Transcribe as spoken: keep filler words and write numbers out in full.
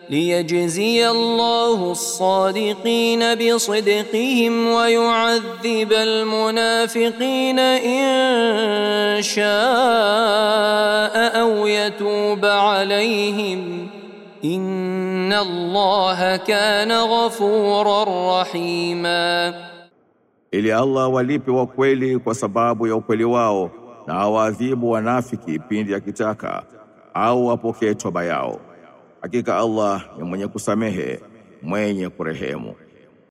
ليجزي الله الصادقين بصدقهم ويعذب المنافقين إن شاء أو يتوب عليهم إن الله كان غفورا رحيما. Ili Allah walipe wa kweli kwa sababu ya ukweli wao na awaadhibu wanafiki pindi akitaka au apokee toba yao. Hakika Allah ni mwenye kusamehe, mwenye kurehemu.